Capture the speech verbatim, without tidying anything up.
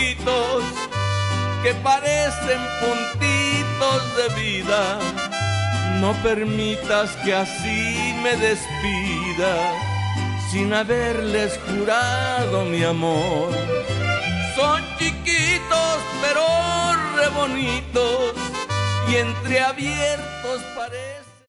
ojitos que parecen puntitos de vida. No permitas que así me despida sin haberles jurado mi amor. Son chiquitos pero re bonitos y entreabiertos parecen